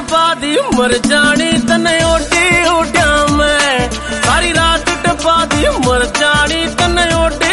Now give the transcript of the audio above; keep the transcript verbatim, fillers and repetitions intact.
टपा दी मर जानी तने ओटी उठ्या मैं, सारी रात टपा दी मर जानी तने ओटी